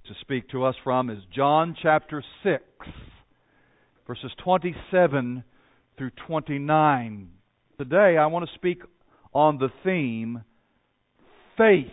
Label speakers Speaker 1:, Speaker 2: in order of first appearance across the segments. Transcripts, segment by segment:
Speaker 1: To speak to us from is John chapter 6, verses 27 through 29. Today I want to speak on the theme, faith,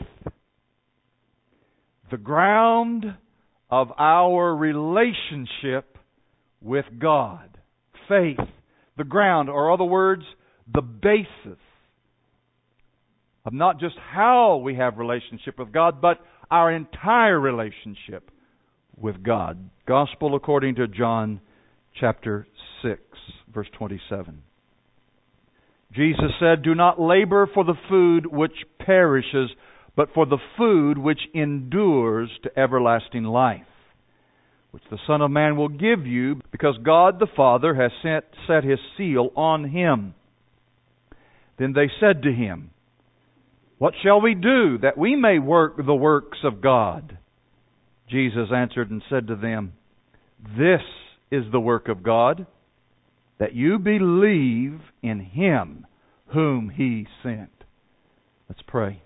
Speaker 1: the ground of our relationship with God. Faith, the ground, or other words, the basis of not just how we have relationship with God, but our entire relationship with God. Gospel according to John chapter 6, verse 27. Jesus said, "Do not labor for the food which perishes, but for the food which endures to everlasting life, which the Son of Man will give you, because God the Father has set His seal on Him." Then they said to Him, "What shall we do that we may work the works of God?" Jesus answered and said to them, "This is the work of God, that you believe in Him whom He sent." Let's pray.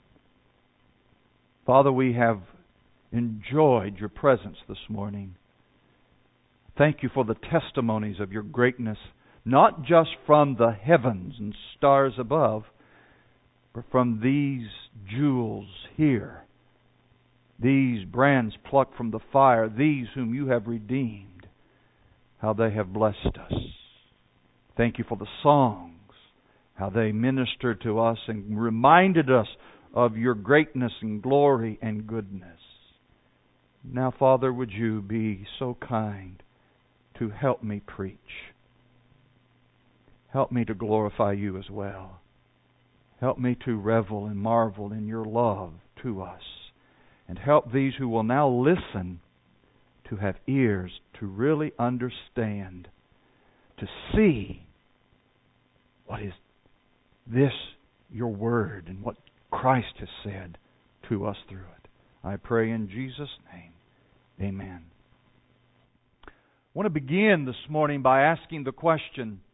Speaker 1: Father, we have enjoyed your presence this morning. Thank you for the testimonies of your greatness, not just from the heavens and stars above, but from these jewels here, these brands plucked from the fire, these whom you have redeemed, how they have blessed us. Thank you for the songs, how they ministered to us and reminded us of your greatness and glory and goodness. Now, Father, would you be so kind to help me preach? Help me to glorify you as well. Help me to revel and marvel in your love to us. And help these who will now listen to have ears to really understand, to see what is this, your word, and what Christ has said to us through it. I pray in Jesus' name. Amen. I want to begin this morning by asking the question,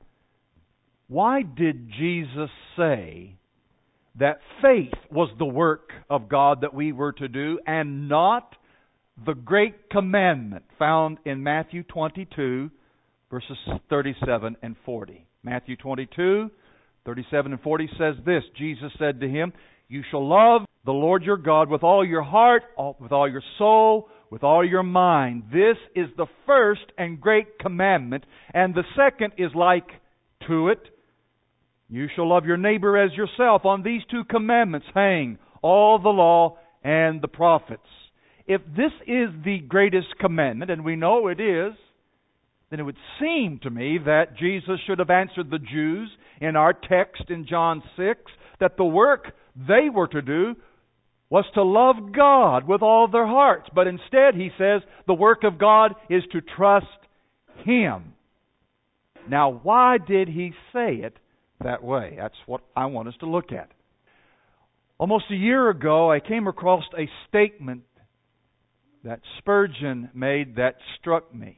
Speaker 1: why did Jesus say that faith was the work of God that we were to do and not the great commandment found in Matthew 22, verses 37 and 40? Matthew 22, 37 and 40 says this, Jesus said to him, "You shall love the Lord your God with all your heart, with all your soul, with all your mind. This is the first and great commandment, and the second is like to it. You shall love your neighbor as yourself. On these two commandments hang all the law and the prophets." If this is the greatest commandment, and we know it is, then it would seem to me that Jesus should have answered the Jews in our text in John 6 that the work they were to do was to love God with all their hearts. But instead, he says, the work of God is to trust Him. Now, why did he say it that way? That's what I want us to look at. Almost a year ago, I came across a statement that Spurgeon made that struck me.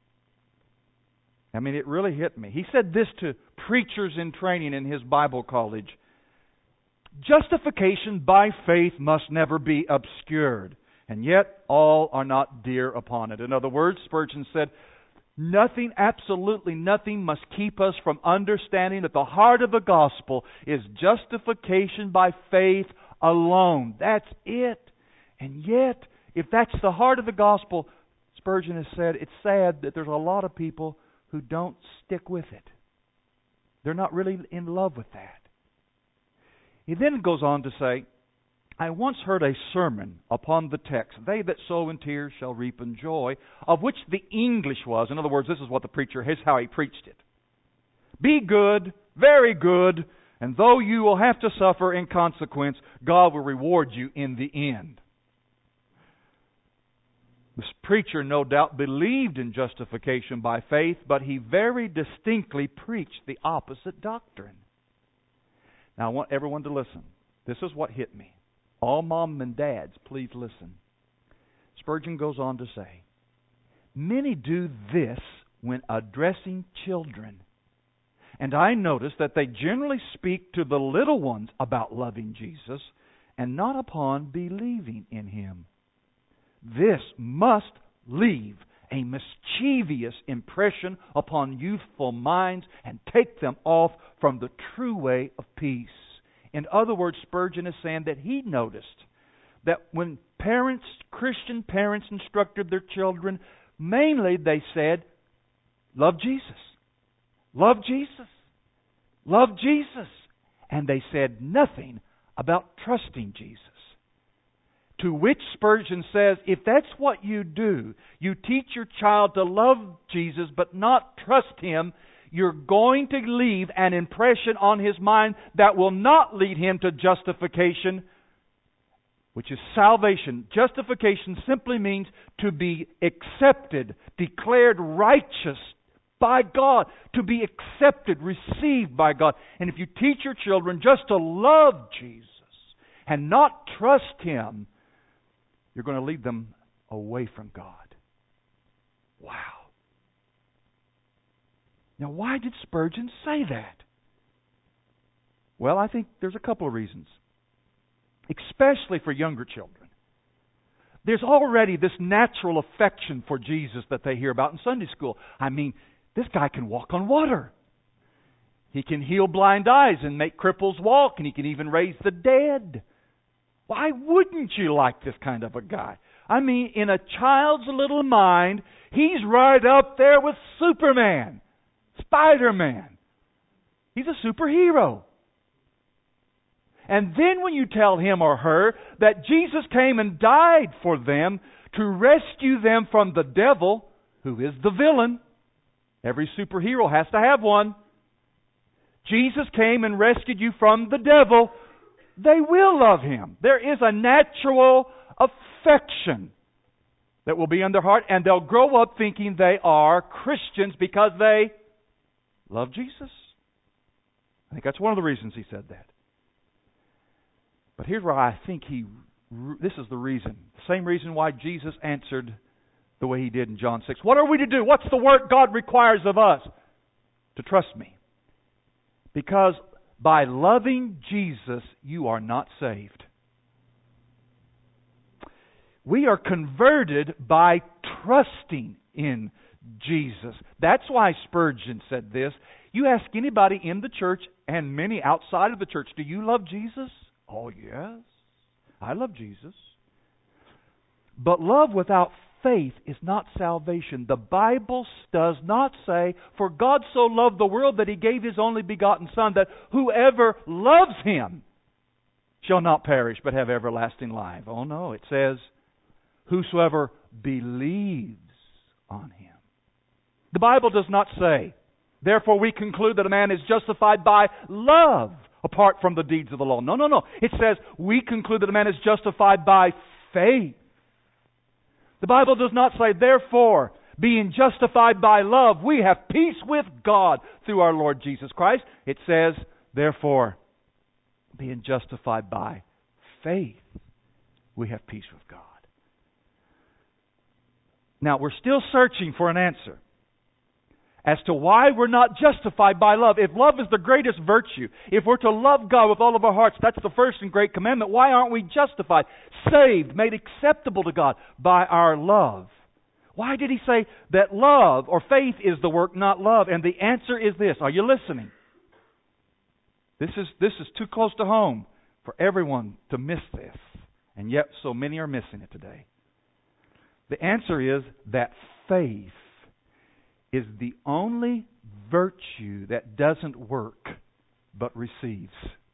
Speaker 1: I mean, it really hit me. He said this to preachers in training in his Bible college: "Justification by faith must never be obscured, and yet all are not dear upon it." In other words, Spurgeon said, nothing, absolutely nothing must keep us from understanding that the heart of the gospel is justification by faith alone. That's it. And yet, if that's the heart of the gospel, Spurgeon has said, it's sad that there's a lot of people who don't stick with it. They're not really in love with that. He then goes on to say, "I once heard a sermon upon the text, 'They that sow in tears shall reap in joy,' of which the English was," in other words, this is what the preacher, here's how he preached it: "Be good, very good, and though you will have to suffer in consequence, God will reward you in the end." This preacher no doubt believed in justification by faith, but he very distinctly preached the opposite doctrine. Now I want everyone to listen. This is what hit me. All mom and dads, please listen. Spurgeon goes on to say, "Many do this when addressing children. And I notice that they generally speak to the little ones about loving Jesus and not upon believing in Him. This must leave a mischievous impression upon youthful minds and take them off from the true way of peace. In other words, Spurgeon is saying that he noticed that when parents, Christian parents, instructed their children, mainly they said, love Jesus. Love Jesus. Love Jesus. And they said nothing about trusting Jesus. To which Spurgeon says, if that's what you do, you teach your child to love Jesus but not trust Him, you're going to leave an impression on his mind that will not lead him to justification, which is salvation. Justification simply means to be accepted, declared righteous by God, to be accepted, received by God. And if you teach your children just to love Jesus and not trust Him, you're going to lead them away from God. Wow. Now, why did Spurgeon say that? Well, I think there's a couple of reasons. Especially for younger children. There's already this natural affection for Jesus that they hear about in Sunday school. I mean, this guy can walk on water. He can heal blind eyes and make cripples walk, and he can even raise the dead. Why wouldn't you like this kind of a guy? I mean, in a child's little mind, he's right up there with Superman, Spider-Man. He's a superhero. And then when you tell him or her that Jesus came and died for them to rescue them from the devil, who is the villain. Every superhero has to have one. Jesus came and rescued you from the devil. They will love Him. There is a natural affection that will be in their heart, and they'll grow up thinking they are Christians because they love Jesus. I think that's one of the reasons he said that. But here's where I think this is the reason. The same reason why Jesus answered the way He did in John 6. What are we to do? What's the work God requires of us? To trust me. Because by loving Jesus, you are not saved. We are converted by trusting in Jesus. That's why Spurgeon said this. You ask anybody in the church and many outside of the church, do you love Jesus? Oh, yes. I love Jesus. But love without faith is not salvation. The Bible does not say, for God so loved the world that He gave His only begotten Son, that whoever loves Him shall not perish but have everlasting life. Oh no, it says, whosoever believes on Him. The Bible does not say, therefore we conclude that a man is justified by love apart from the deeds of the law. No, no, no. It says we conclude that a man is justified by faith. The Bible does not say, therefore, being justified by love, we have peace with God through our Lord Jesus Christ. It says, therefore, being justified by faith, we have peace with God. Now, we're still searching for an answer as to why we're not justified by love. If love is the greatest virtue, if we're to love God with all of our hearts, that's the first and great commandment, why aren't we justified, saved, made acceptable to God by our love? Why did He say that love or faith is the work, not love? And the answer is this. Are you listening? This is too close to home for everyone to miss this. And yet so many are missing it today. The answer is that faith is the only virtue that doesn't work but receives.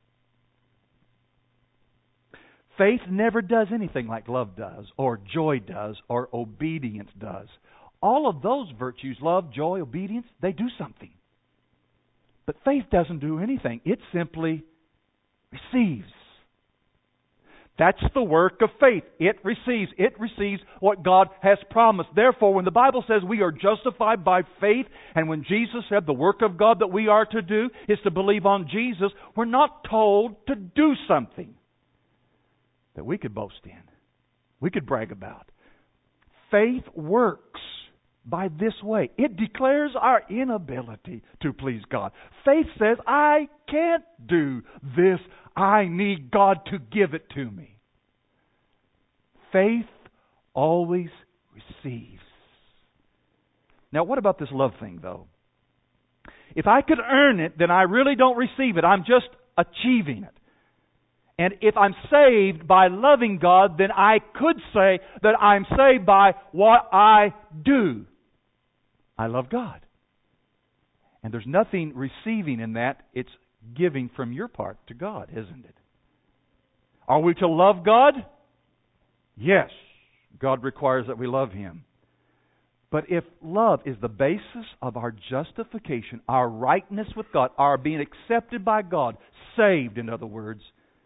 Speaker 1: Faith never does anything like love does, or joy does, or obedience does. All of those virtues, love, joy, obedience, they do something. But faith doesn't do anything. It simply receives. That's the work of faith. It receives. It receives what God has promised. Therefore, when the Bible says we are justified by faith, and when Jesus said the work of God that we are to do is to believe on Jesus, we're not told to do something that we could boast in, we could brag about. Faith works by this way. It declares our inability to please God. Faith says, I can't do this. I need God to give it to me. Faith always receives. Now, what about this love thing, though? If I could earn it, then I really don't receive it. I'm just achieving it. And if I'm saved by loving God, then I could say that I'm saved by what I do. I love God. And there's nothing receiving in that. It's giving from your part to God, isn't it? Are we to love God? Yes. God requires that we love Him. But if love is the basis of our justification, our rightness with God, our being accepted by God, saved, in other words,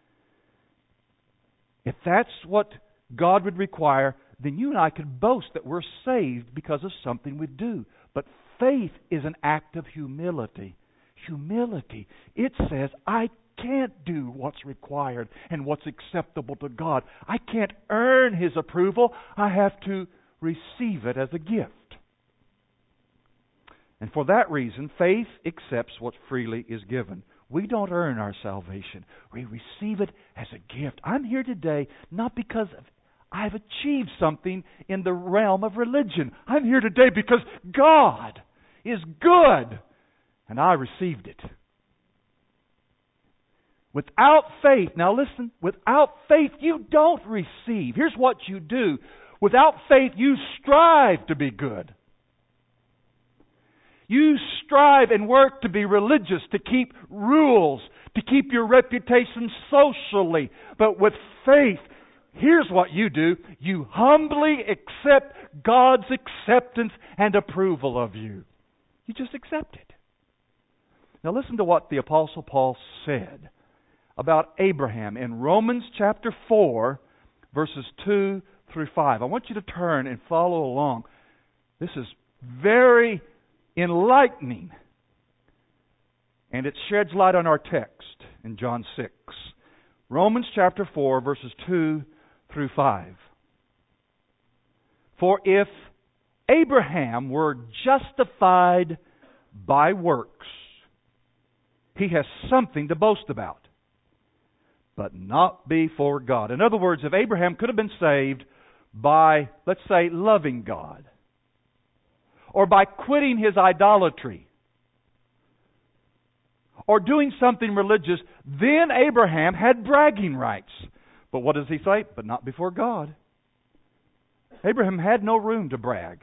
Speaker 1: if that's what God would require, then you and I could boast that we're saved because of something we do. But faith is an act of humility. Humility. It says, I can't do what's required and what's acceptable to God. I can't earn His approval. I have to receive it as a gift. And for that reason, faith accepts what freely is given. We don't earn our salvation. We receive it as a gift. I'm here today not because I've achieved something in the realm of religion. I'm here today because God is good, and I received it. Without faith, now listen, without faith you don't receive. Here's what you do. Without faith you strive to be good. You strive and work to be religious, to keep rules, to keep your reputation socially. But with faith, here's what you do. You humbly accept God's acceptance and approval of you. You just accept it. Now listen to what the Apostle Paul said about Abraham in Romans chapter 4, verses 2 through 5. I want you to turn and follow along. This is very enlightening. And it sheds light on our text in John 6. Romans chapter 4, verses 2 through 5. For if Abraham were justified by works, he has something to boast about, but not before God. In other words, if Abraham could have been saved by, let's say, loving God, or by quitting his idolatry, or doing something religious, then Abraham had bragging rights. But what does he say? But not before God. Abraham had no room to brag.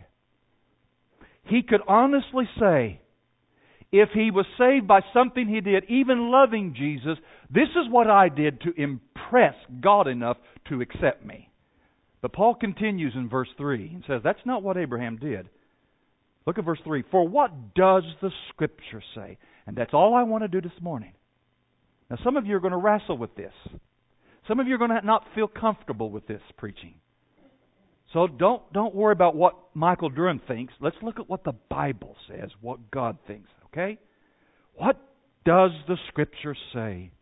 Speaker 1: He could honestly say, if he was saved by something he did, even loving Jesus, this is what I did to impress God enough to accept me. But Paul continues in verse 3 and says, that's not what Abraham did. Look at verse 3. For what does the Scripture say? And that's all I want to do this morning. Now some of you are going to wrestle with this. Some of you are going to not feel comfortable with this preaching. So don't worry about what Michael Durham thinks. Let's look at what the Bible says, what God thinks, okay? What does the Scripture say?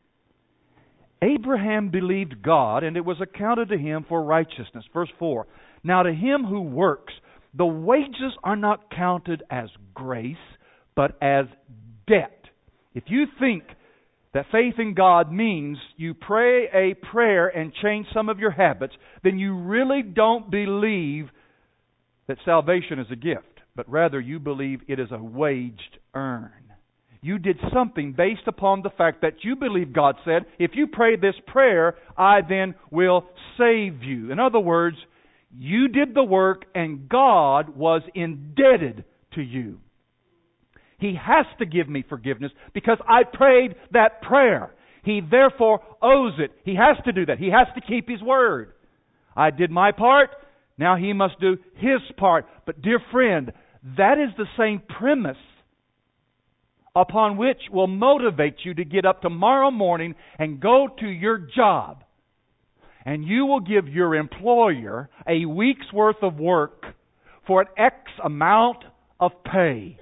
Speaker 1: Abraham believed God, and it was accounted to him for righteousness. Verse 4. Now to him who works, the wages are not counted as grace, but as debt. If you think that faith in God means you pray a prayer and change some of your habits, then you really don't believe that salvation is a gift, but rather you believe it is a waged earn. You did something based upon the fact that you believe God said, if you pray this prayer, I then will save you. In other words, you did the work and God was indebted to you. He has to give me forgiveness because I prayed that prayer. He therefore owes it. He has to do that. He has to keep His word. I did my part. Now He must do His part. But dear friend, that is the same premise upon which will motivate you to get up tomorrow morning and go to your job. And you will give your employer a week's worth of work for an X amount of pay.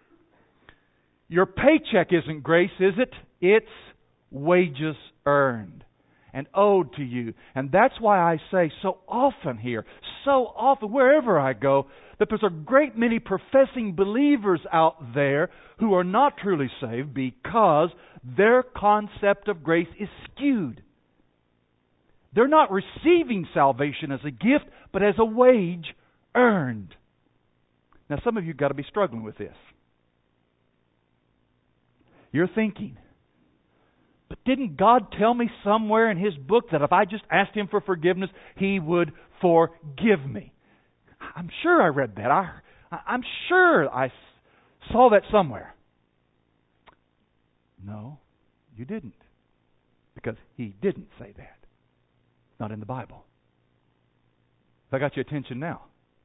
Speaker 1: Your paycheck isn't grace, is it? It's wages earned and owed to you. And that's why I say so often here, so often, wherever I go, that there's a great many professing believers out there who are not truly saved because their concept of grace is skewed. They're not receiving salvation as a gift, but as a wage earned. Now, some of you have got to be struggling with this. You're thinking, but didn't God tell me somewhere in His book that if I just asked Him for forgiveness, He would forgive me? I'm sure I read that. I'm sure I saw that somewhere. No, you didn't. Because He didn't say that. Not in the Bible. Have I got your attention now?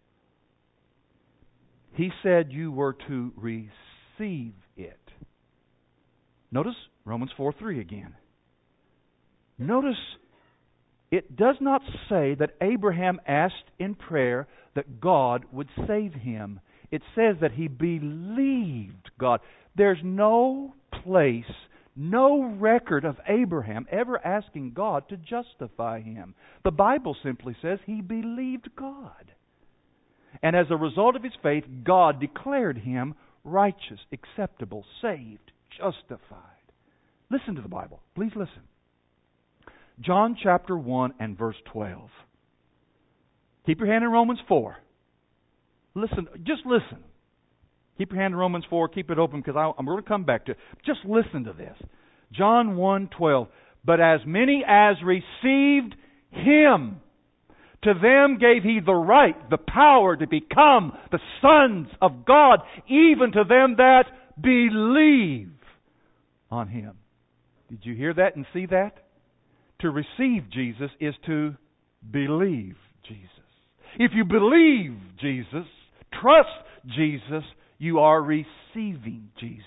Speaker 1: He said you were to receive it. Notice Romans 4:3 again. Notice it does not say that Abraham asked in prayer that God would save him. It says that he believed God. There's no place, no record of Abraham ever asking God to justify him. The Bible simply says he believed God. And as a result of his faith, God declared him righteous, acceptable, saved, justified. Listen to the Bible. Please listen. John chapter 1 and verse 12. Keep your hand in Romans 4. Listen, just listen. Keep your hand in Romans 4. Keep it open because I'm going to come back to it. Just listen to this. John 1:12. But as many as received Him, to them gave He the right, the power to become the sons of God, even to them that believe on Him. Did you hear that and see that? To receive Jesus is to believe Jesus. If you believe Jesus, trust Jesus, you are receiving Jesus.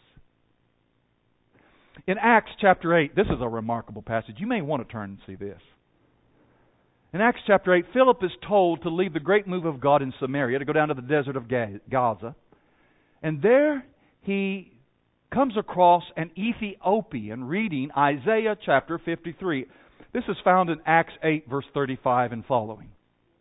Speaker 1: In Acts chapter 8, this is a remarkable passage. You may want to turn and see this. In Acts chapter 8, Philip is told to leave the great move of God in Samaria, to go down to the desert of Gaza. And there he comes across an Ethiopian reading Isaiah chapter 53. This is found in Acts 8, verse 35 and following.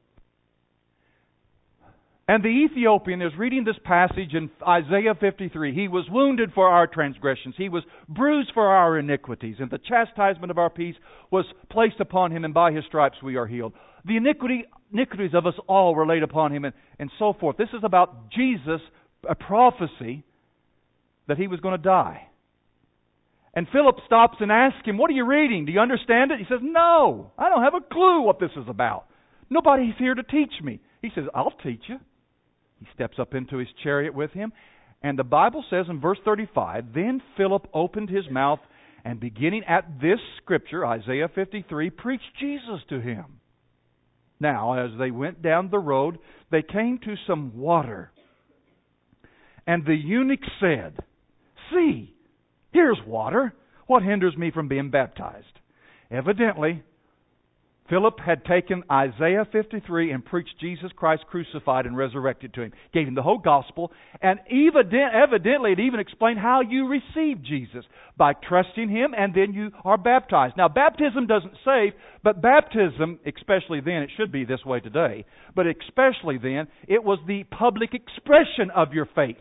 Speaker 1: And the Ethiopian is reading this passage in Isaiah 53. He was wounded for our transgressions. He was bruised for our iniquities. And the chastisement of our peace was placed upon Him, and by His stripes we are healed. The iniquities of us all were laid upon Him, and so forth. This is about Jesus, a prophecy that He was going to die. And Philip stops and asks him, what are you reading? Do you understand it? He says, no, I don't have a clue what this is about. Nobody's here to teach me. He says, I'll teach you. He steps up into his chariot with him. And the Bible says in verse 35, then Philip opened his mouth and beginning at this scripture, Isaiah 53, preached Jesus to him. Now, as they went down the road, they came to some water. And the eunuch said, see, here's water. What hinders me from being baptized? Evidently, Philip had taken Isaiah 53 and preached Jesus Christ crucified and resurrected to him. Gave him the whole gospel. And evidently it even explained how you receive Jesus. By trusting Him and then you are baptized. Now baptism doesn't save, but baptism, especially then, it should be this way today, but especially then, it was the public expression of your faith.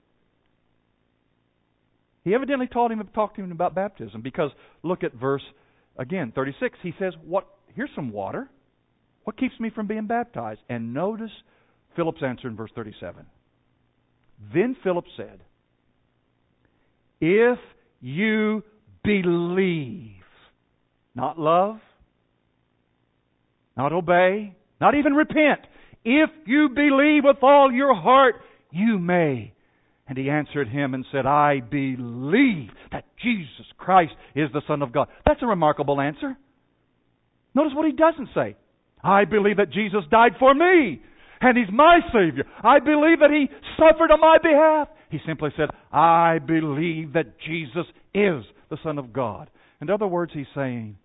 Speaker 1: He evidently talked to him about baptism because look at verse, again, 36. He says, here's some water. What keeps me from being baptized? And notice Philip's answer in verse 37. Then Philip said, if you believe, not love, not obey, not even repent, if you believe with all your heart, you may. And he answered him and said, I believe that Jesus Christ is the Son of God. That's a remarkable answer. Notice what he doesn't say. I believe that Jesus died for me, and He's my Savior. I believe that He suffered on my behalf. He simply said, I believe that Jesus is the Son of God. In other words, he's saying,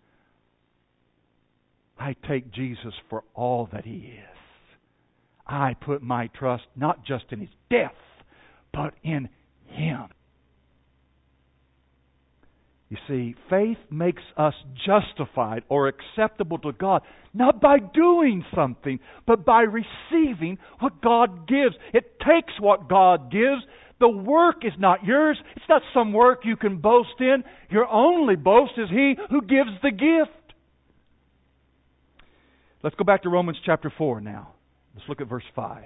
Speaker 1: I take Jesus for all that He is. I put my trust not just in His death, but in Him. You see, faith makes us justified or acceptable to God, not by doing something, but by receiving what God gives. It takes what God gives. The work is not yours. It's not some work you can boast in. Your only boast is He who gives the gift. Let's go back to Romans chapter 4 now. Let's look at verse 5.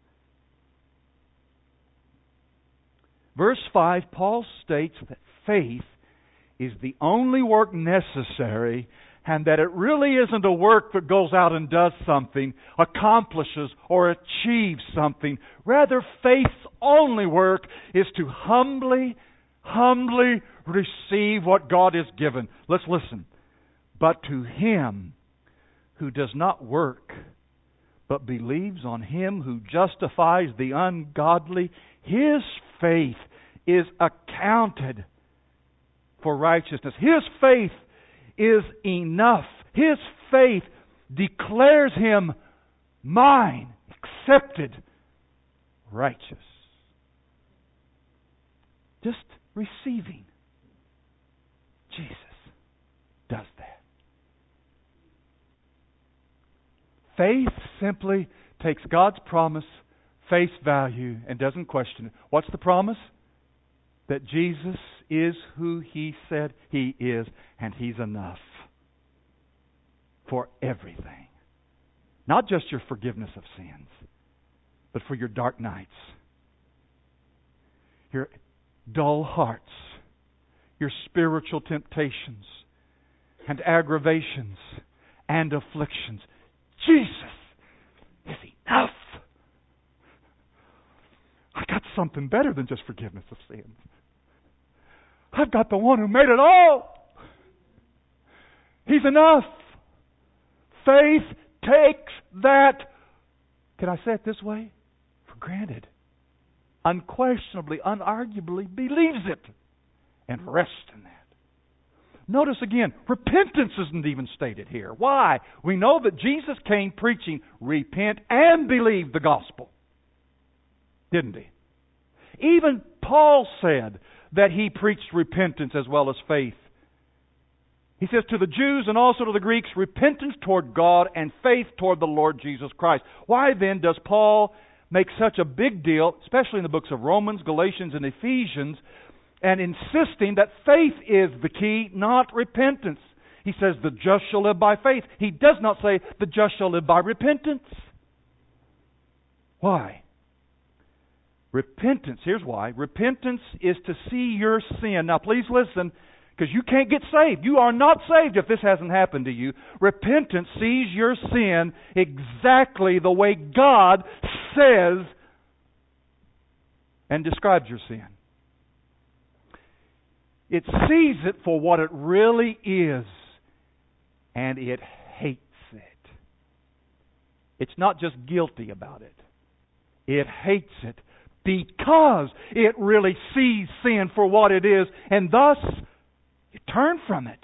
Speaker 1: Verse 5, Paul states that faith is the only work necessary, and that it really isn't a work that goes out and does something, accomplishes or achieves something. Rather, faith's only work is to humbly receive what God has given. Let's listen. But to him who does not work, but believes on him who justifies the ungodly, his faith is accounted for righteousness. His faith is enough. His faith declares him mine, accepted, righteous. Just receiving. Jesus does that. Faith simply takes God's promise, face value, and doesn't question it. What's the promise? That Jesus is who He said He is, and He's enough for everything. Not just your forgiveness of sins, but for your dark nights, your dull hearts, your spiritual temptations and aggravations and afflictions. Jesus is enough. I got something better than just forgiveness of sins. I've got the one who made it all. He's enough. Faith takes that, can I say it this way? For granted. Unquestionably, unarguably believes it and rests in that. Notice again, repentance isn't even stated here. Why? We know that Jesus came preaching, repent and believe the gospel. Didn't He? Even Paul said that he preached repentance as well as faith. He says to the Jews and also to the Greeks, repentance toward God and faith toward the Lord Jesus Christ. Why then does Paul make such a big deal, especially in the books of Romans, Galatians, and Ephesians, and insisting that faith is the key, not repentance? He says the just shall live by faith. He does not say the just shall live by repentance. Why? Repentance, here's why. Repentance is to see your sin. Now please listen, because you can't get saved. You are not saved if this hasn't happened to you. Repentance sees your sin exactly the way God says and describes your sin. It sees it for what it really is, and it hates it. It's not just guilty about it. It hates it because it really sees sin for what it is, and thus you turn from it.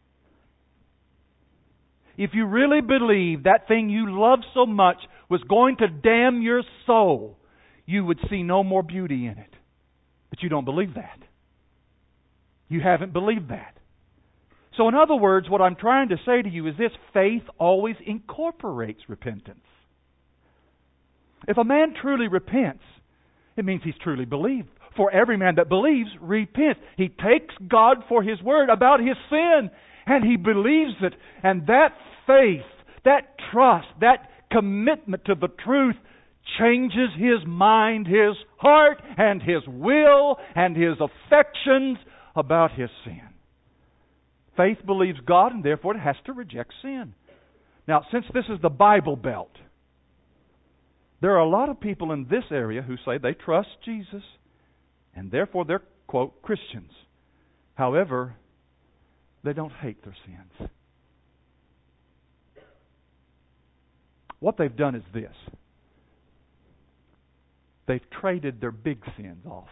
Speaker 1: If you really believe that thing you love so much was going to damn your soul, you would see no more beauty in it. But you don't believe that. You haven't believed that. So in other words, what I'm trying to say to you is this: faith always incorporates repentance. If a man truly repents, it means he's truly believed. For every man that believes repents. He takes God for His word about his sin, and he believes it. And that faith, that trust, that commitment to the truth changes his mind, his heart, and his will, and his affections about his sin. Faith believes God, and therefore it has to reject sin. Now, since this is the Bible Belt, there are a lot of people in this area who say they trust Jesus, and therefore they're, quote, Christians. However, they don't hate their sins. What they've done is this. They've traded their big sins off.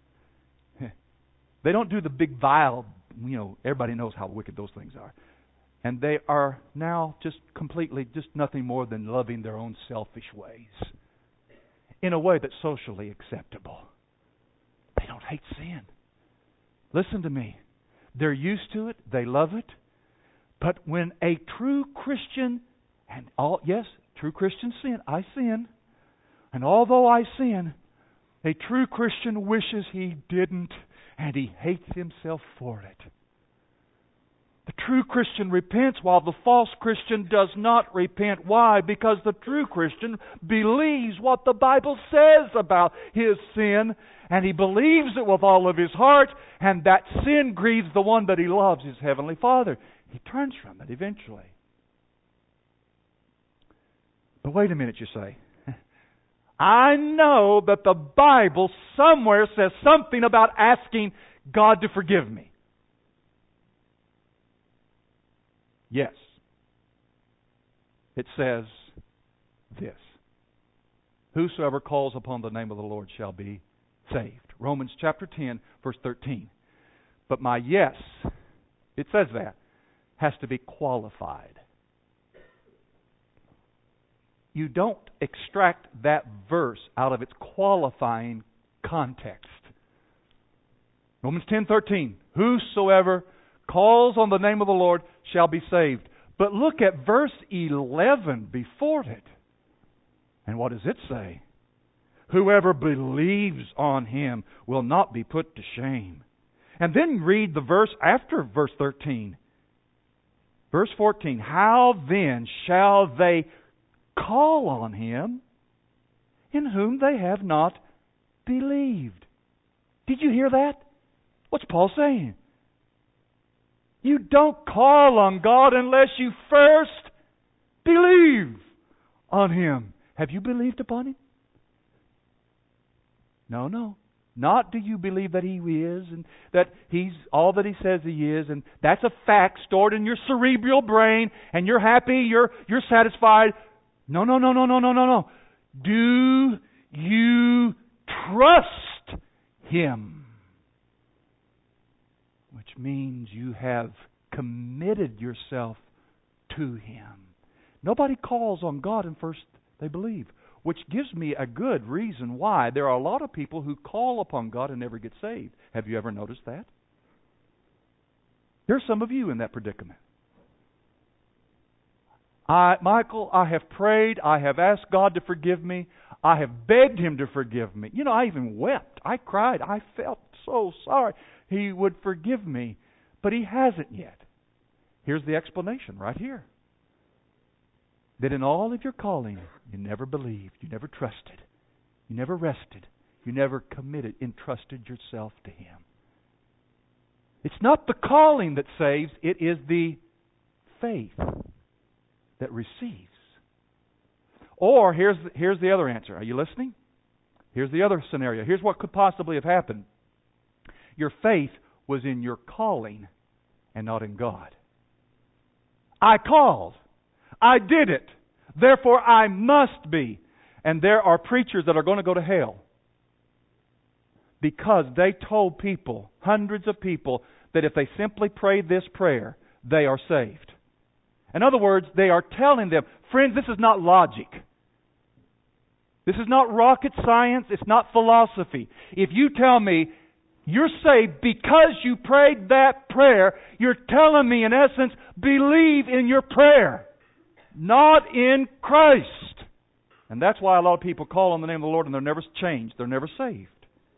Speaker 1: They don't do the big vile, everybody knows how wicked those things are. And they are now just completely, just nothing more than loving their own selfish ways in a way that's socially acceptable. They don't hate sin. Listen to me. They're used to it. They love it. But when a true Christian, true Christians sin. I sin. And although I sin, a true Christian wishes he didn't, and he hates himself for it. The true Christian repents while the false Christian does not repent. Why? Because the true Christian believes what the Bible says about his sin, and he believes it with all of his heart, and that sin grieves the one that he loves, his Heavenly Father. He turns from it eventually. But wait a minute, you say. I know that the Bible somewhere says something about asking God to forgive me. Yes. It says this: whosoever calls upon the name of the Lord shall be saved. Romans chapter 10, verse 13. But my yes, it says that, has to be qualified. You don't extract that verse out of its qualifying context. Romans 10:13. Whosoever calls on the name of the Lord shall be saved. But look at verse 11 before it. And what does it say? Whoever believes on Him will not be put to shame. And then read the verse after verse 13. Verse 14. How then shall they call on Him in whom they have not believed? Did you hear that? What's Paul saying? You don't call on God unless you first believe on Him. Have you believed upon Him? No. Not do you believe that He is and that He's all that He says He is, and that's a fact stored in your cerebral brain, and you're happy, you're satisfied. No. Do you trust Him? Which means you have committed yourself to Him. Nobody calls on God and first they believe, which gives me a good reason why there are a lot of people who call upon God and never get saved. Have you ever noticed that? There's some of you in that predicament. Michael, I have prayed. I have asked God to forgive me. I have begged Him to forgive me. You know, I even wept. I cried. I felt so sorry He would forgive me. But He hasn't yet. Here's the explanation right here. That in all of your calling, you never believed. You never trusted. You never rested. You never committed, entrusted yourself to Him. It's not the calling that saves. It is the faith that receives. Or here's the other answer. Are you listening? Here's the other scenario. Here's what could possibly have happened. Your faith was in your calling and not in God. I called. I did it. Therefore I must be. And there are preachers that are going to go to hell because they told people, hundreds of people, that if they simply prayed this prayer, they are saved. In other words, they are telling them, friends, this is not logic. This is not rocket science. It's not philosophy. If you tell me you're saved because you prayed that prayer, you're telling me, in essence, believe in your prayer, not in Christ. And that's why a lot of people call on the name of the Lord and they're never changed. They're never saved.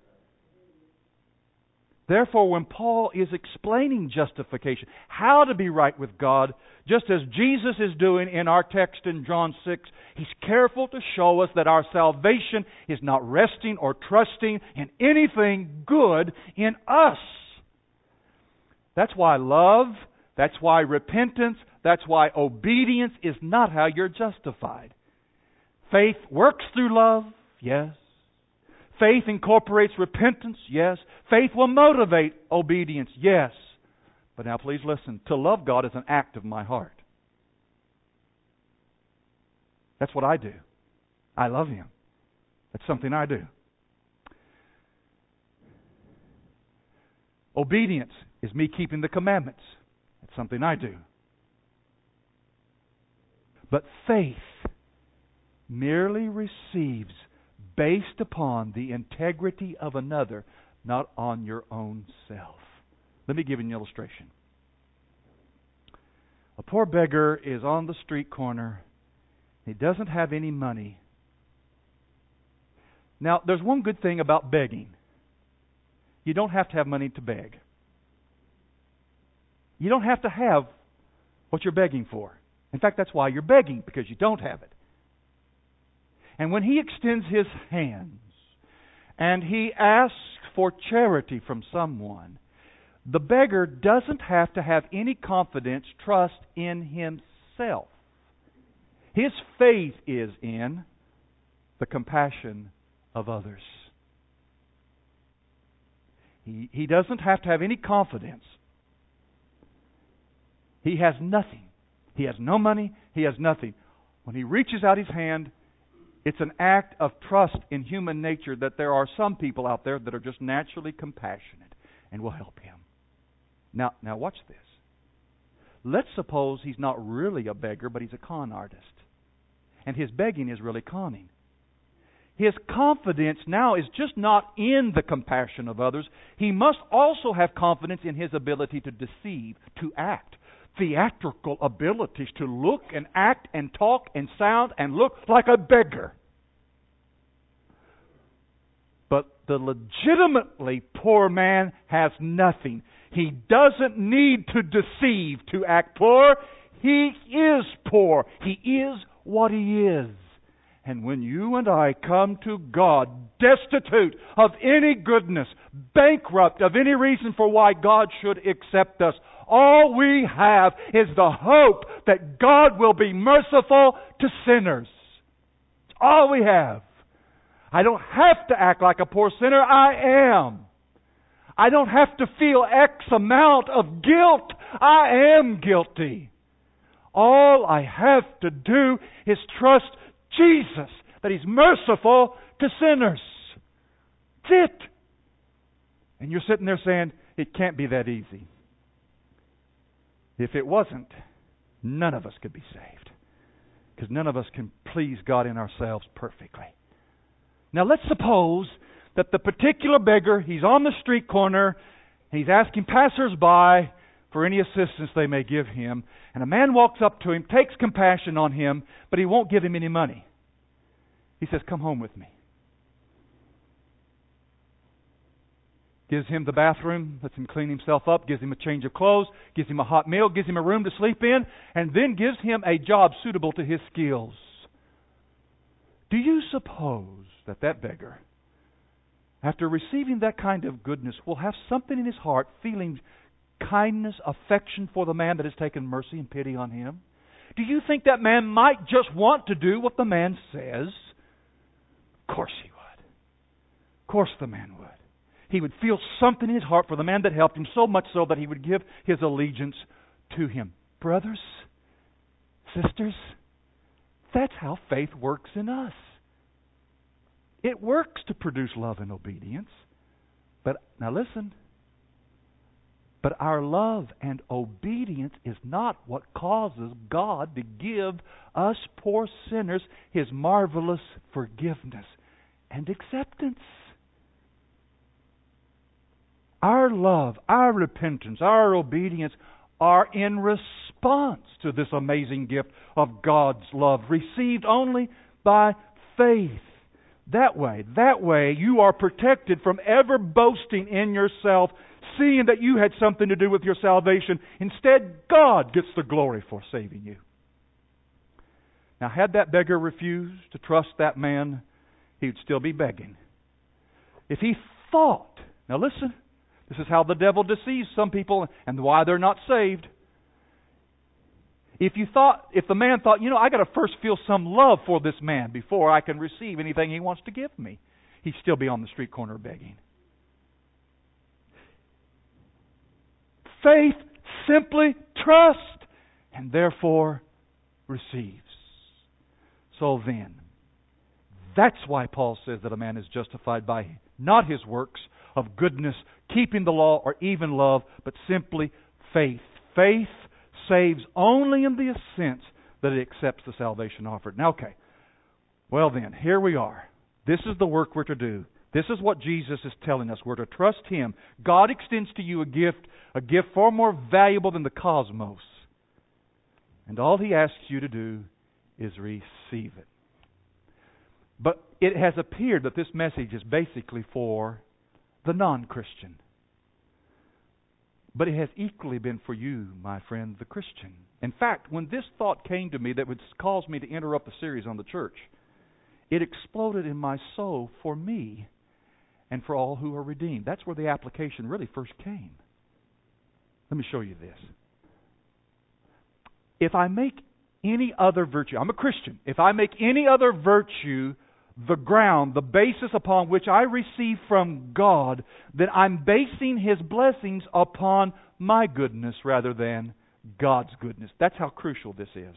Speaker 1: Therefore, when Paul is explaining justification, how to be right with God, just as Jesus is doing in our text in John 6, he's careful to show us that our salvation is not resting or trusting in anything good in us. That's why love, that's why repentance, that's why obedience is not how you're justified. Faith works through love, yes. Faith incorporates repentance, yes. Faith will motivate obedience, yes. But now please listen. To love God is an act of my heart. That's what I do. I love Him. That's something I do. Obedience is me keeping the commandments. That's something I do. But faith merely receives based upon the integrity of another, not on your own self. Let me give you an illustration. A poor beggar is on the street corner. He doesn't have any money. Now, there's one good thing about begging. You don't have to have money to beg. You don't have to have what you're begging for. In fact, that's why you're begging, because you don't have it. And when he extends his hands and he asks for charity from someone, the beggar doesn't have to have any confidence, trust in himself. His faith is in the compassion of others. He doesn't have to have any confidence. He has nothing. He has no money. He has nothing. When he reaches out his hand, it's an act of trust in human nature that there are some people out there that are just naturally compassionate and will help him. Now watch this. Let's suppose he's not really a beggar, but he's a con artist. And his begging is really conning. His confidence now is just not in the compassion of others. He must also have confidence in his ability to deceive, to act. Theatrical abilities to look and act and talk and sound and look like a beggar. But the legitimately poor man has nothing. He doesn't need to deceive to act poor. He is poor. He is what he is. And when you and I come to God destitute of any goodness, bankrupt of any reason for why God should accept us, all we have is the hope that God will be merciful to sinners. It's all we have. I don't have to act like a poor sinner. I am. I don't have to feel X amount of guilt. I am guilty. All I have to do is trust Jesus, that He's merciful to sinners. That's it. And you're sitting there saying, it can't be that easy. If it wasn't, none of us could be saved. Because none of us can please God in ourselves perfectly. Now let's suppose that the particular beggar, he's on the street corner, and he's asking passers-by for any assistance they may give him. And a man walks up to him, takes compassion on him, but he won't give him any money. He says, come home with me. Gives him the bathroom, lets him clean himself up, gives him a change of clothes, gives him a hot meal, gives him a room to sleep in, and then gives him a job suitable to his skills. Do you suppose that that beggar, after receiving that kind of goodness, will have something in his heart, feeling kindness, affection for the man that has taken mercy and pity on him? Do you think that man might just want to do what the man says? Of course he would. Of course the man would. He would feel something in his heart for the man that helped him, so much so that he would give his allegiance to him. Brothers, sisters, that's how faith works in us. It works to produce love and obedience. But now listen. But our love and obedience is not what causes God to give us poor sinners His marvelous forgiveness and acceptance. Our love, our repentance, our obedience are in response to this amazing gift of God's love, received only by faith. That way, you are protected from ever boasting in yourself, seeing that you had something to do with your salvation. Instead, God gets the glory for saving you. Now, had that beggar refused to trust that man, he would still be begging. If he thought, now listen, this is how the devil deceives some people and why they're not saved. If the man thought, I got to first feel some love for this man before I can receive anything he wants to give me, he'd still be on the street corner begging. Faith simply trusts and therefore receives. So then, that's why Paul says that a man is justified by not his works of goodness, keeping the law, or even love, but simply faith. Faith saves only in the sense that it accepts the salvation offered. Now, okay. Well then, here we are. This is the work we're to do. This is what Jesus is telling us. We're to trust Him. God extends to you a gift far more valuable than the cosmos. And all He asks you to do is receive it. But it has appeared that this message is basically for the non-Christian. But it has equally been for you, my friend, the Christian. In fact, when this thought came to me that would cause me to interrupt the series on the church, it exploded in my soul for me and for all who are redeemed. That's where the application really first came. Let me show you this. If I make any other virtue, I'm a Christian, if I make any other virtue the ground, the basis upon which I receive from God, then I'm basing His blessings upon my goodness rather than God's goodness. That's how crucial this is.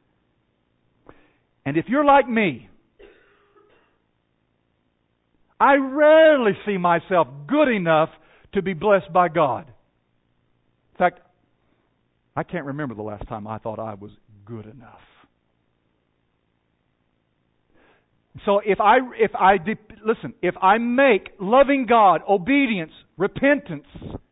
Speaker 1: And if you're like me, I rarely see myself good enough to be blessed by God. In fact, I can't remember the last time I thought I was good enough. So if I make loving God, obedience, repentance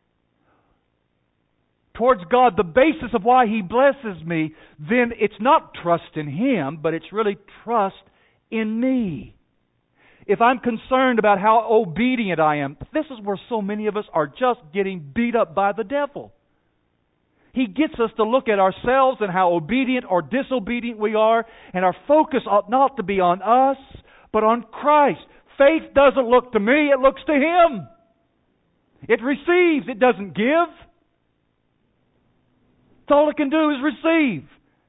Speaker 1: towards God the basis of why He blesses me, then it's not trust in Him, but it's really trust in me. If I'm concerned about how obedient I am, this is where so many of us are just getting beat up by the devil. He gets us to look at ourselves and how obedient or disobedient we are, and our focus ought not to be on us, but on Christ. Faith doesn't look to me, it looks to Him. It receives, it doesn't give. That's all it can do is receive.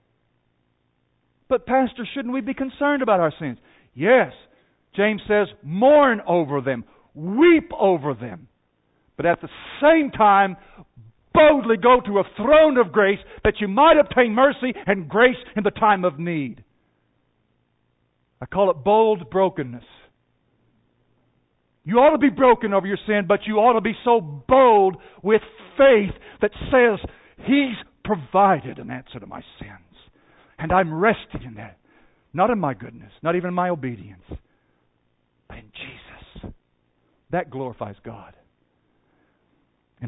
Speaker 1: But Pastor, shouldn't we be concerned about our sins? Yes. James says, mourn over them, weep over them. But at the same time, boldly go to a throne of grace that you might obtain mercy and grace in the time of need. I call it bold brokenness. You ought to be broken over your sin, but you ought to be so bold with faith that says, He's provided an answer to my sins. And I'm resting in that. Not in my goodness, not even in my obedience, but in Jesus. That glorifies God. And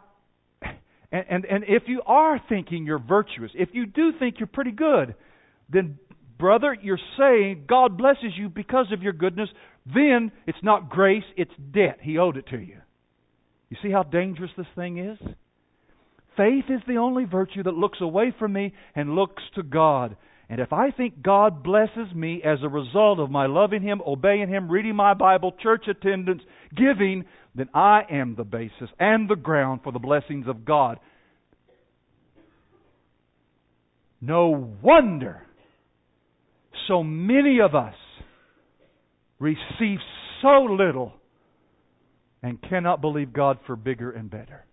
Speaker 1: if you are thinking you're virtuous, if you do think you're pretty good, then, brother, you're saying God blesses you because of your goodness. Then it's not grace, it's debt. He owed it to you. You see how dangerous this thing is? Faith is the only virtue that looks away from me and looks to God. And if I think God blesses me as a result of my loving Him, obeying Him, reading my Bible, church attendance, giving, then I am the basis and the ground for the blessings of God. No wonder so many of us receive so little and cannot believe God for bigger and better.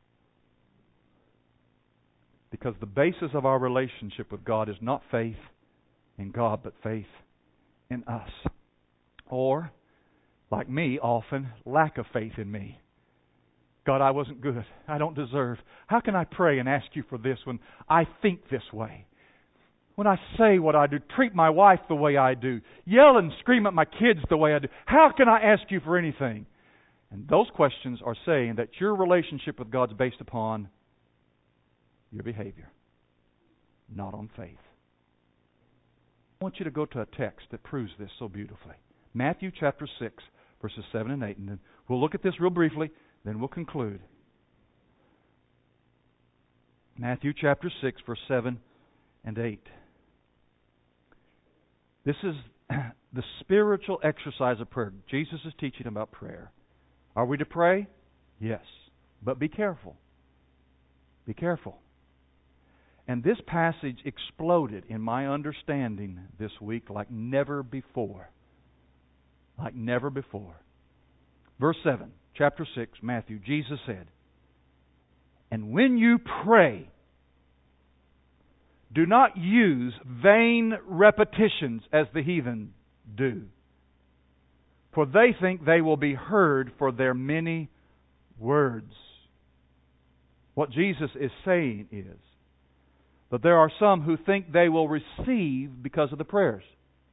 Speaker 1: Because the basis of our relationship with God is not faith in God, but faith in us. Or, like me, often, lack of faith in me. God, I wasn't good. I don't deserve. How can I pray and ask you for this when I think this way? When I say what I do, treat my wife the way I do, yell and scream at my kids the way I do. How can I ask you for anything? And those questions are saying that your relationship with God is based upon your behavior, not on faith. I want you to go to a text that proves this so beautifully. Matthew chapter 6, verses 7 and 8. And then we'll look at this real briefly, then we'll conclude. Matthew chapter 6, verse 7 and 8. This is the spiritual exercise of prayer. Jesus is teaching about prayer. Are we to pray? Yes. But be careful. Be careful. And this passage exploded in my understanding this week like never before. Like never before. Verse 7, chapter 6, Matthew, Jesus said, "And when you pray, do not use vain repetitions as the heathen do, for they think they will be heard for their many words." What Jesus is saying is that there are some who think they will receive because of the prayers.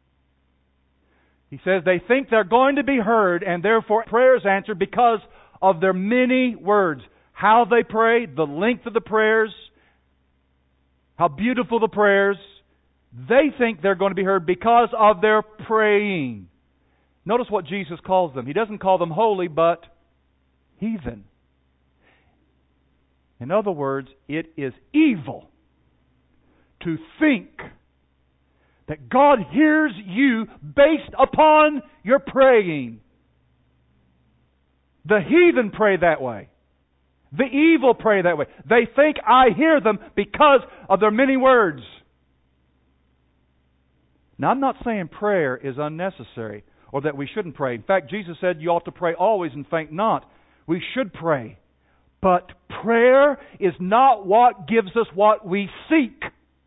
Speaker 1: He says they think they're going to be heard and therefore prayers answered because of their many words. How they pray, the length of the prayers, how beautiful the prayers. They think they're going to be heard because of their praying. Notice what Jesus calls them. He doesn't call them holy, but heathen. In other words, it is evil to think that God hears you based upon your praying. The heathen pray that way. The evil pray that way. They think I hear them because of their many words. Now, I'm not saying prayer is unnecessary or that we shouldn't pray. In fact, Jesus said you ought to pray always and faint not. We should pray. But prayer is not what gives us what we seek.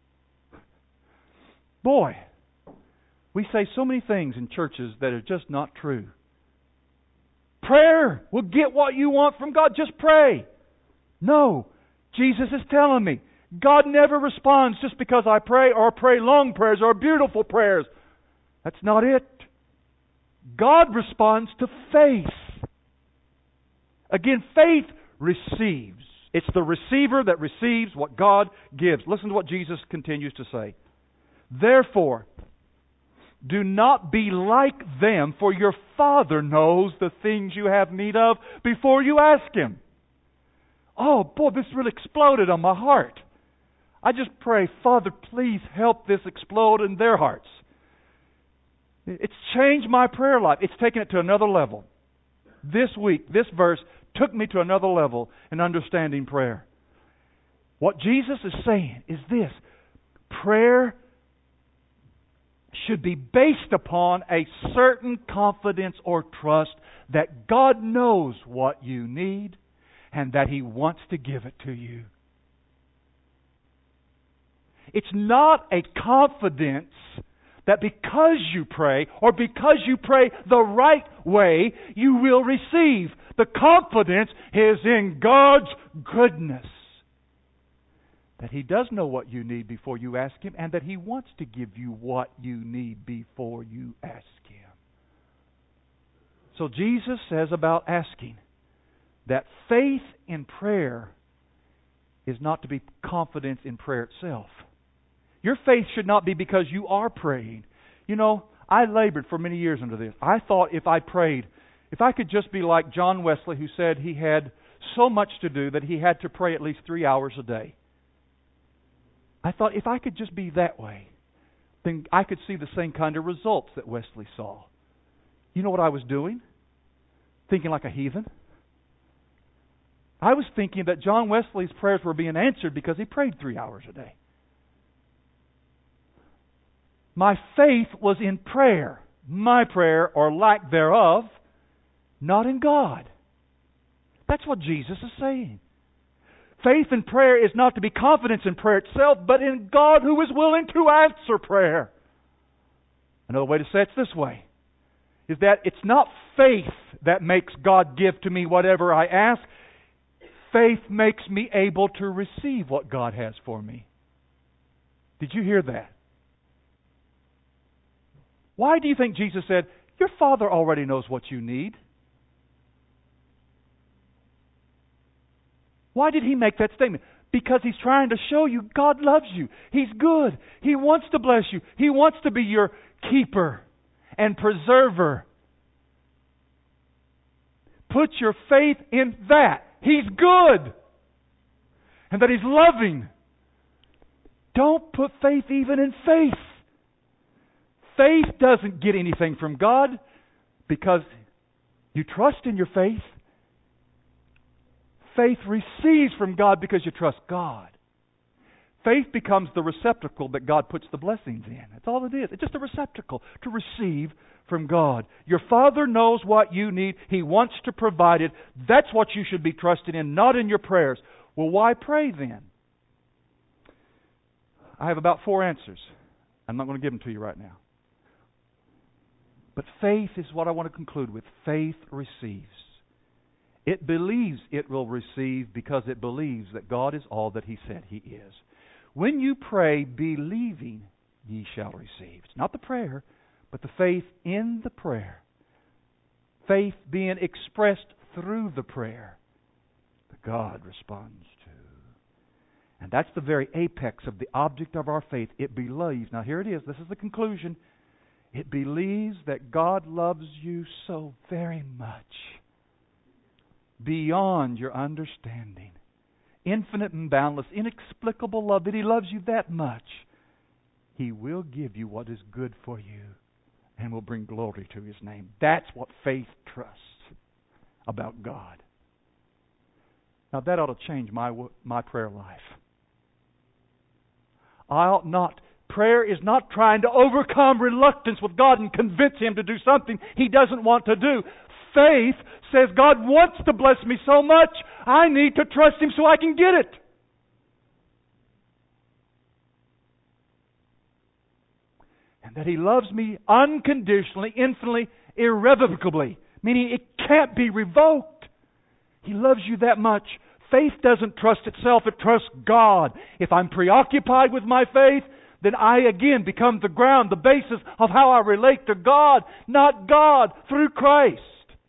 Speaker 1: Boy, we say so many things in churches that are just not true. Prayer will get what you want from God. Just pray. No. Jesus is telling me God never responds just because I pray or pray long prayers or beautiful prayers. That's not it. God responds to faith. Again, faith receives. It's the receiver that receives what God gives. Listen to what Jesus continues to say. Therefore, do not be like them, for your Father knows the things you have need of before you ask Him. Oh, boy, this really exploded on my heart. I just pray, Father, please help this explode in their hearts. It's changed my prayer life. It's taken it to another level. This week, this verse took me to another level in understanding prayer. What Jesus is saying is this: prayer should be based upon a certain confidence or trust that God knows what you need and that He wants to give it to you. It's not a confidence that because you pray or because you pray the right way, you will receive. The confidence is in God's goodness. That He does know what you need before you ask Him, and that He wants to give you what you need before you ask Him. So Jesus says about asking that faith in prayer is not to be confidence in prayer itself. Your faith should not be because you are praying. You know, I labored for many years under this. I thought if I prayed, if I could just be like John Wesley, who said he had so much to do that he had to pray at least 3 hours a day. I thought if I could just be that way, then I could see the same kind of results that Wesley saw. You know what I was doing? Thinking like a heathen. I was thinking that John Wesley's prayers were being answered because he prayed 3 hours a day. My faith was in prayer, my prayer or lack thereof, not in God. That's what Jesus is saying. Faith in prayer is not to be confidence in prayer itself, but in God who is willing to answer prayer. Another way to say it's this way, is that it's not faith that makes God give to me whatever I ask. Faith makes me able to receive what God has for me. Did you hear that? Why do you think Jesus said, your Father already knows what you need? Why did He make that statement? Because He's trying to show you God loves you. He's good. He wants to bless you. He wants to be your keeper and preserver. Put your faith in that. He's good. And that He's loving. Don't put faith even in faith. Faith doesn't get anything from God because you trust in your faith. Faith receives from God because you trust God. Faith becomes the receptacle that God puts the blessings in. That's all it is. It's just a receptacle to receive from God. Your Father knows what you need. He wants to provide it. That's what you should be trusting in, not in your prayers. Well, why pray then? I have about 4 answers. I'm not going to give them to you right now. But faith is what I want to conclude with. Faith receives. It believes it will receive because it believes that God is all that He said He is. When you pray, believing, ye shall receive. It's not the prayer, but the faith in the prayer. Faith being expressed through the prayer that God responds to. And that's the very apex of the object of our faith. It believes. Now here it is. This is the conclusion. It believes that God loves you so very much, beyond your understanding. infinite and boundless, inexplicable love, that He loves you that much, He will give you what is good for you and will bring glory to His name. That's what faith trusts about God. Now that ought to change my prayer life. I ought not. Prayer is not trying to overcome reluctance with God and convince Him to do something He doesn't want to do. Faith says, God wants to bless me so much, I need to trust Him so I can get it. And that He loves me unconditionally, infinitely, irrevocably, meaning it can't be revoked. He loves you that much. Faith doesn't trust itself, it trusts God. If I'm preoccupied with my faith, then I again become the ground, the basis of how I relate to God, not God, through Christ.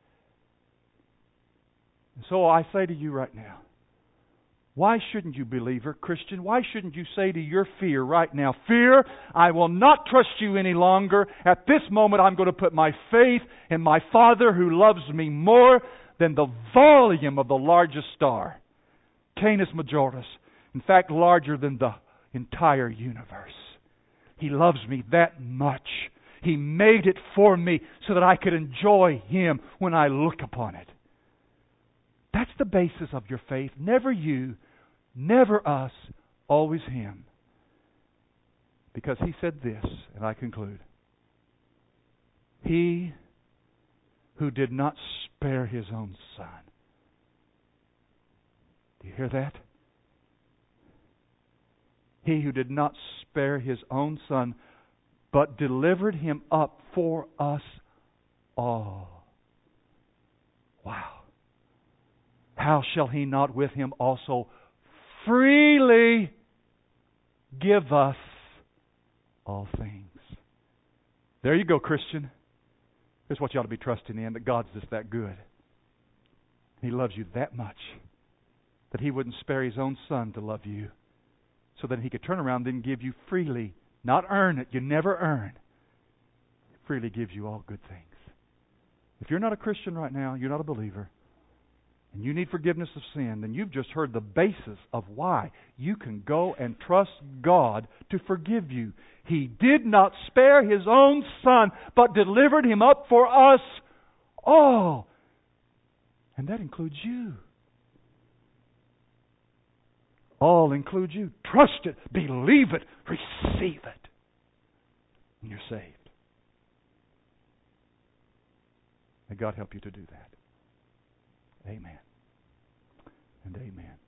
Speaker 1: And so I say to you right now, why shouldn't you, believer, Christian, why shouldn't you say to your fear right now, fear, I will not trust you any longer. At this moment I'm going to put my faith in my Father who loves me more than the volume of the largest star, Canis Majoris. In fact, larger than the entire universe. He loves me that much. He made it for me so that I could enjoy Him when I look upon it. That's the basis of your faith. Never you, never us, always Him. Because He said this, and I conclude. He who did not spare His own Son. Do you hear that? He who did not spare His own Son, but delivered Him up for us all. Wow. How shall He not with Him also freely give us all things? There you go, Christian. Here's what you ought to be trusting in, that God's just that good. He loves you that much that He wouldn't spare His own Son to love you, so that He could turn around and give you freely, not earn it, you never earn. He freely gives you all good things. If you're not a Christian right now, you're not a believer, and you need forgiveness of sin, then you've just heard the basis of why you can go and trust God to forgive you. He did not spare His own Son, but delivered Him up for us all. And that includes you. All includes you. Trust it, believe it, receive it, and you're saved. May God help you to do that. Amen and amen.